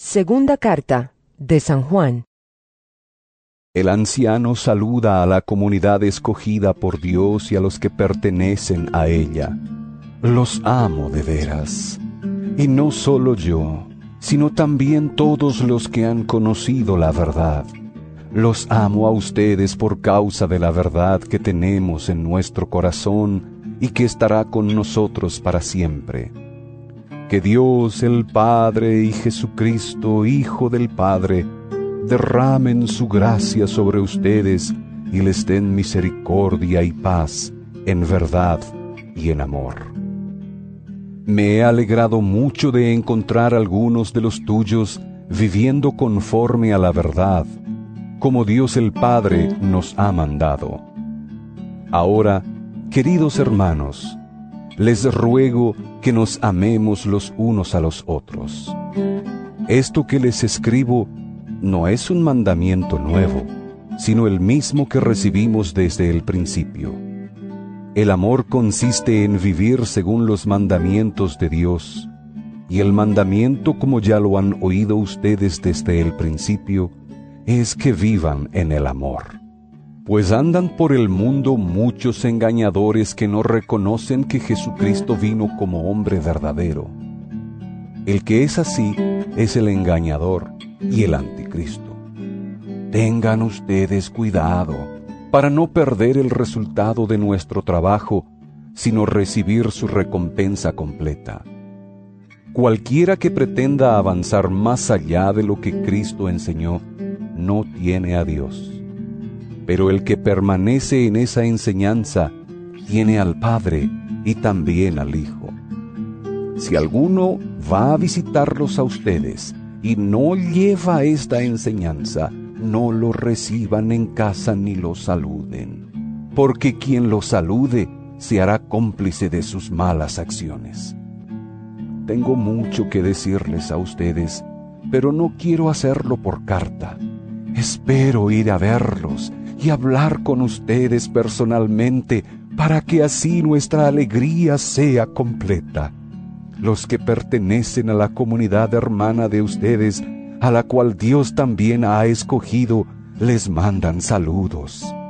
Segunda carta de San Juan. El anciano saluda a la comunidad escogida por Dios y a los que pertenecen a ella. Los amo de veras. Y no solo yo, sino también todos los que han conocido la verdad. Los amo a ustedes por causa de la verdad que tenemos en nuestro corazón y que estará con nosotros para siempre. Que Dios el Padre y Jesucristo, Hijo del Padre, derramen su gracia sobre ustedes y les den misericordia y paz en verdad y en amor. Me he alegrado mucho de encontrar algunos de los tuyos viviendo conforme a la verdad, como Dios el Padre nos ha mandado. Ahora, queridos hermanos, les ruego que nos amemos los unos a los otros. Esto que les escribo no es un mandamiento nuevo, sino el mismo que recibimos desde el principio. El amor consiste en vivir según los mandamientos de Dios, y el mandamiento, como ya lo han oído ustedes desde el principio, es que vivan en el amor. Pues andan por el mundo muchos engañadores que no reconocen que Jesucristo vino como hombre verdadero. El que es así es el engañador y el anticristo. Tengan ustedes cuidado para no perder el resultado de nuestro trabajo, sino recibir su recompensa completa. Cualquiera que pretenda avanzar más allá de lo que Cristo enseñó, no tiene a Dios. Pero el que permanece en esa enseñanza tiene al Padre y también al Hijo. Si alguno va a visitarlos a ustedes y no lleva esta enseñanza, no lo reciban en casa ni lo saluden, porque quien lo salude se hará cómplice de sus malas acciones. Tengo mucho que decirles a ustedes, pero no quiero hacerlo por carta. Espero ir a verlos y hablar con ustedes personalmente para que así nuestra alegría sea completa. Los que pertenecen a la comunidad hermana de ustedes, a la cual Dios también ha escogido, les mandan saludos.